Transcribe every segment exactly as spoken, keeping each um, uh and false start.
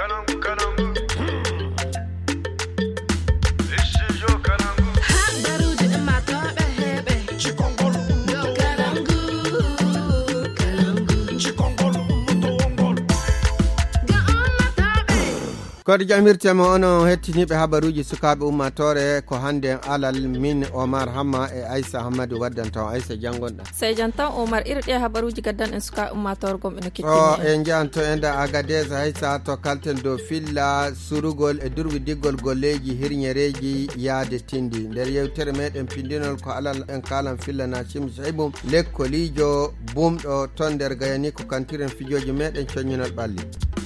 Kodi jamirtema ono hettiniɓe habaruji sukaɓe ummatore ko hande alal min Omar Hamma e Aissa Hammadou waddantaw Aissa jangonɗa sey jantan Omar irɗe habaruji gaddan en suka ummatore gom eno kettini o en janto enda Agadez Aissa to kalten do filla surugol e durwi diggol golleji hirñereji yaade tindi nder yewtere meɗen pindinol ko alal en kalan filla na cim saybum lekkolijo bumɗo ton nder gayani ko kantiren fijoji meɗen coñinol ɓalli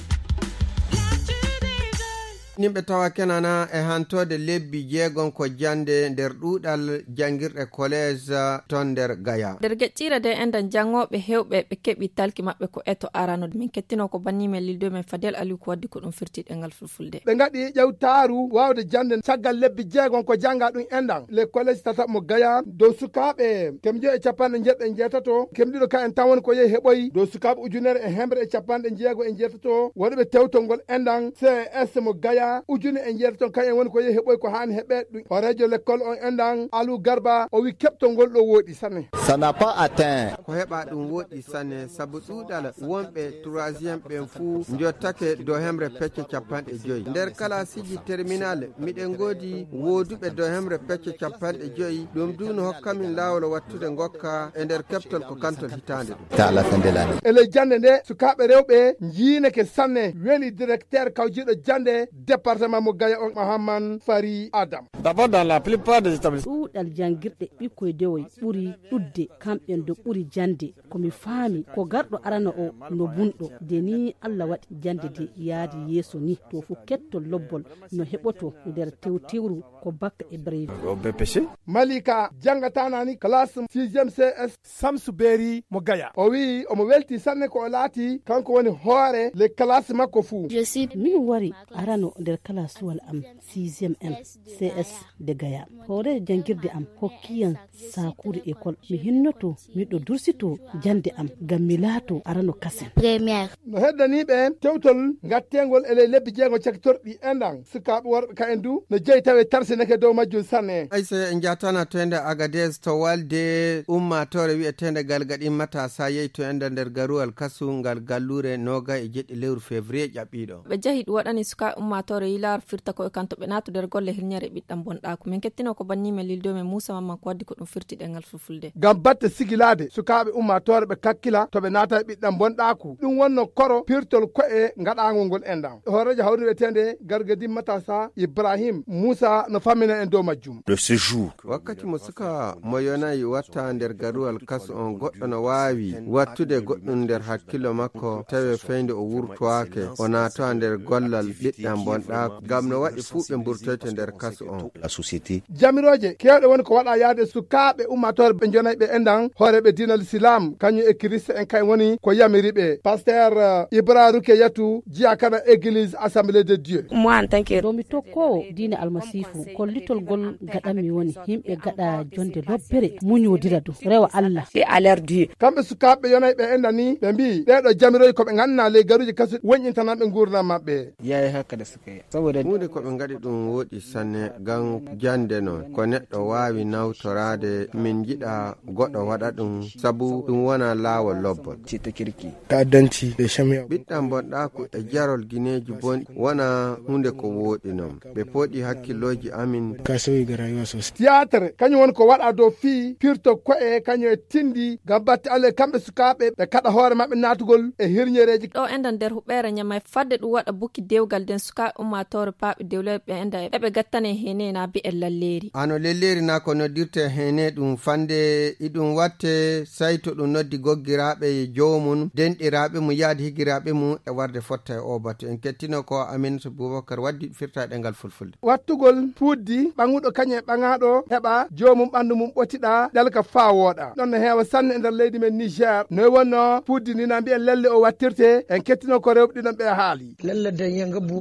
nimɓe tawa kenana e hantode lebbi jeegon ko jande nder ɗuɗal jangirɗe collège ton nder Gaya nder geccira de endan jangoɓe hewɓe ɓe keɓi talki maɓɓe ko eto arano min kettino ko bannimen lildo men Fadel Aliou ko waddi ko ɗum firtiɗe ngal fulfulde ɓe gaɗi ƴewtaru wawde jande caggal lebbi jeegon ko janga ɗum endan le collège tata mo Gaya dow sukaɓe kemjo e capanɗe jeɗɗe jeetato kemɗiɗo ka en tan woni ko yehi heɓoyi dow sukaɓe ujunere e hembre e capanɗe jeego e jeetato waɗiɓe tewtol ngol endan C S mo Gaya ujune en jerton kayen woni ko yehi heɓoy ko hani heɓe ɗum o radio l'école on endan Alou Garba o wi keptol ngol ɗo woɗi sanne ça n'a pas atteint ko heɓa ɗum woɗi sanne sabu ɗuɗal wonɓe troisiéme ɓen fuu jottake dow hemre pecce capanɗe joyyi nder classiji terminal miɗen godi woduɓe dow hemre pecce capanɗe joyyi ɗum du no hokkamin lawol wattude gokka e nder keptol ko kantol hitande ɗum ta la fin de l'année ele jande nde sukaɓe rewɓe jiineke sanne weli directeur kawjiɗo jande département mo Gaya on Mahamman Fari Adam d'abord dans la plupart des établissements ɗuɗal jangirɗe ɓikkoye dewoy ɓuri ɗudde kamɓen do ɓuri jande komi faami ko garɗo arana o no bunɗo de ni Allah waɗi jande de yaadi yeeso ni to fu kettol lobbol no heɓoto nder tewtiwru ko bakka e breve o B P C Malika jangatanani classe sixième C S Samsou Beri mo Gaya o wi omo welti sanne ko o laati kanko woni hoore le classe makko fuu je suis min wari arano nder kala suwal am sixième M C S de Gaya hoore jangirde am hokkiyan sakude école mi hinnoto miɗo dursito jande am gam mi laato arano kasen première no heddaniɓe tewtol gattengol ele lebbi jeego caktorɗi endan sukaɓe worɓe ka en du no jeyi tawe tarsineke dow majjum sanne Aissa en jatana to ende Agadez to walde ummatore wi'etende galgaɗi matasa yeyi to ende nder garuwal kasu ngal gallure noga e jeɗɗi lewru février ƴaɓɓiɗo ɓe jahi ɗum waɗani suka ummatore yilar firta ko e kanto ɓe nato nder golle hirñere ɓiɗɗam bonɗako min kettino ko bannimen lildo men Moussa Mamman ko waddi ko ɗum firtiɗe ngal fulfulde gam batte sigilade sukaɓe ummatore ɓe kakkila to ɓe naata ɓiɗɗam bonɗaku ɗum wonno koro pirtol ko'e gaɗagol ngol endan horejo hawri wiyetende gargadi matasa Ibrahim Moussa no fammina en dow majjum le séjour wakkati mo suka mo yonayi watta nder garuwal kasu on goɗɗo no wawi wattude goɗɗum nder hakkilo makko tawe feyde o wurtoake o naata nder gollal ɓiɗɗam bonɗako gam no waɗi fuu ɓe mburtoyte nder kasu on la société jamiroje kewɗe woni ko waɗa yaade sukaɓe ummatore ɓe jonayi ɓe endan hooreɓe dinal islam kañum e Christ en kay woni ko yamiriɓe pasteur uh, Ibra Ruke Yatou jiya kana église assemblée de Dieu moi en tant que domi tokkowo diine almasifu kollitol gol gaɗanmi woni himɓe gaɗa jonde lobbere muñodira du rewa Allah e à l'air Dieu kamɓe sukaɓe yonayi ɓe endan ni ɓe mbi ɗeɗo jamiroje koɓe ganna ley garuji kasu woñƴintananɓe gurdam maɓɓe yayi hakka da suka yi saboda hunde ko ɓe gaɗi ɗum woɗi sanne gam jande noon ko neɗɗo wawi nawtorade min jiɗa goɗɗo waɗa ɗum sabu ɗum wona laawol lobbol ci ta kirki ta'addanci e shamiya ɓiɗɗam bonɗako e jarol guineji bonɗi wona hunde ko woɗi noon ɓe pooɗi hakkiloji amin ka sauyi ga rayuwa sosai théâtre kañum woni ko waɗa dow fii pirto ko'e kañum e tindi gam batte Allah kamɓe sukaɓe ɓe kaɗa hoore maɓɓe natugol e hirñereji ɗo enda nder huɓɓere ñamay fadde ɗum waɗa bukki dewgal den sukaɓe ummatore paaɓe dewle ɓe enda eɓe gattane hene na bi en lalleri ano lelleri na ko noddirte hene ɗum fande iɗum watte sayto ɗum noddi goggiraɓe e jomum denɗiraɓe mu yaadi higiraɓe mum e warde fotta e o batu en kettino ko Aminata Boubacar waddi firtaɗe ngal fulfulde wattugol puddi ɓanguɗo kañe ɓaŋaɗo heɓa jomum ɓandu mum ɓottiɗa ɗalka fa woɗa ɗon no heewa sanne e nder leydi men Niger no wonno puddi ni na mbiyen lelle o wattirte en kettino ko rewɓe ɗiɗon ɓe haali gattaki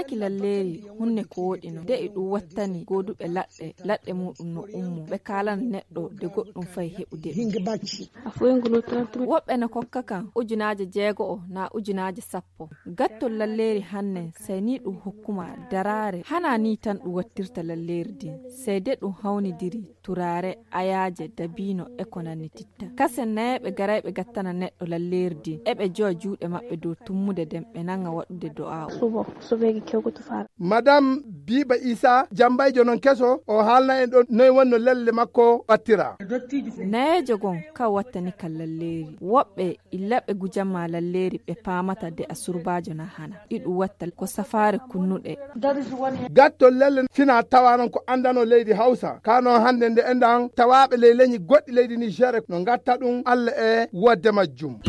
taki lalleri hunne ko wodino de e ɗum wattani goduɓe laɗɗe laɗɗe muɗum no ummo ɓe kalan neɗɗo de goɗɗum fay heɓude woɓɓe no kokka kan ujunaje jeego o na ujunaje sappo gattol lalleri hanne sai ni ɗum hokkuma darare hana ni tan ɗum wattirta lalleri din sai de ɗum hawnidiri turare ayaje dabino e ko nanni titta kase nayeɓe garayɓe gattana neɗɗo lalleri din eɓe joa juuɗe maɓɓe dow tummude den ɓe nanga waɗude do'a madame Biba Isa jambayjo non keso o haalna en ɗo noy wonno lalle makko wattira nayejo gon ka wattani kal lalleri woɓɓe illaɓe gujamma lalleri ɓe pamata de a surbajo na hana ɗiɗum watta ko safare kunnuɗe gattol lalle fina tawanon ko andano leydi Hausa kano hande nde endan tawaɓe ley leñi goɗɗi leydi Niger no gatta ɗum Allah e wodde majjum.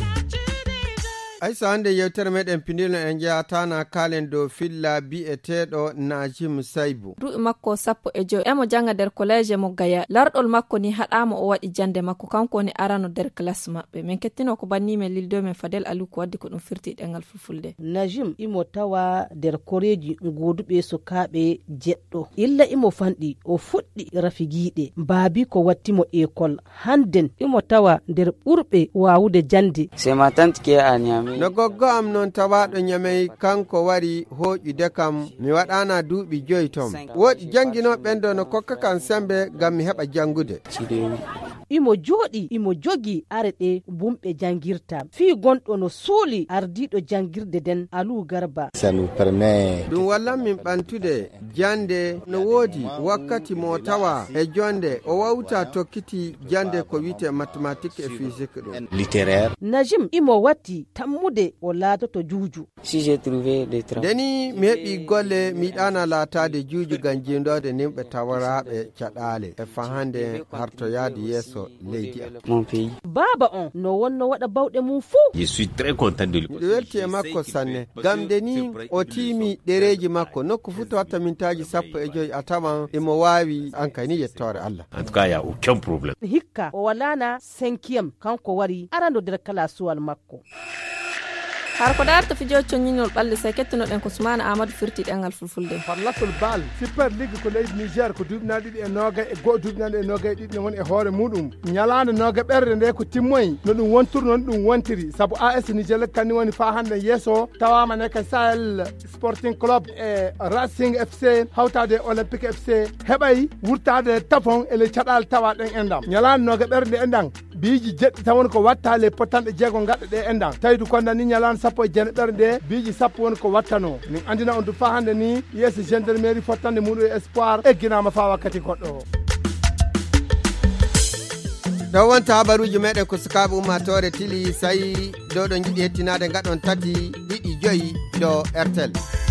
aysa hande yewtere meɗen pindino en jeyatana kalen dow filla bi'eteɗo Najim Saibou du'i makko sappo e joyi emo janga nder collège mo Gaya larɗol makko ni haɗama o waɗi jande makko kanko ni arano nder classe maɓɓe min kettino ko bannimen lildo men Fadel Aliou ko waddi ko ɗum firti ɗengal fulfulde Najim imo tawa nder koreji goduɓe sukaɓe jeɗɗo illa imo fanɗi o fuɗɗi rafigiɗe baabi ko wattimo école handen imo tawa nder ɓurɓe wawude jande c'est ma tante qui est à Niamey no goggo am noon tawaɗo Ñamey kanko wari hoƴude kam mi waɗana duuɓi joyi tom woɗi janguinoɓen ɗo no kokka kan sembe gam mi heɓa jangude imo jooɗi imo jogi areɗe bumɓe jangirta fi gonɗo no suuli ardiɗo jangirde den Aliou Garba ça nous permet ɗum wallan min ɓantude jande no woodi wakkati mo tawa e jonde o wawta tokkiti jande ko wite mathématique et physique ɗum littéraire. Najim imo watti tammude o laatoto juuju si j'ai trouvé des travaux deni mi heɓi golle mi ɗana laatade juuju gam jindode nimɓe tawaraɓe caɗale e fahande hartoyade yeeso leydi mon pays baba on no wonno waɗa bawɗe mum fuu je suis très content de lui miɗo welti e makko sanne gam deni o tiimi ɗereji makko nokku fu to watta mintaji sappo e joyi a tawan emo wawi ankani yettore Allah en tout cas il y a aucun problème hikka o walana cinquième kanko wari arando nder kala suwal makko har ko darto fijo coñinol ɓalli sai kettinoɗen ko Soumana Amadou firti ɗengal fulfulde parlatol bal super ligue ko leydi Niger ko duuɓina ɗiɗi e nogay e goho duuɓinaɗe e nogay ɗiɗi ne woni e hoore muɗum ñalande noga ɓerde nde ko timmoyi no ɗum wontur noon ɗum wontiri saabu A S Niger kanni woni fa hande yesso tawama ne ka Sahel Sporting Club e Racing F C hawtade Olympique F C heɓay wurtade tapon ele caɗal tawa ɗen endam ñalande noga ɓerde nde endan biiji jeɗɗi tawon ko watta le potanɗe jeego gaɗɗe ɗe endan tawi du kondani ñalande sappo e jene ɓerde nde biiji sappo woni ko wattano min andina on du fa hande ni yeeso gendarmerie fottande muɗum e espoir egginama fa wakkati goɗɗo o ɗo wonta habaruji meɗen ko sukaɓe ummatore tili sayi ɗo ɗo jiiɗi hettinade gaɗon tati ɗiɗi joyi ɗo R T L.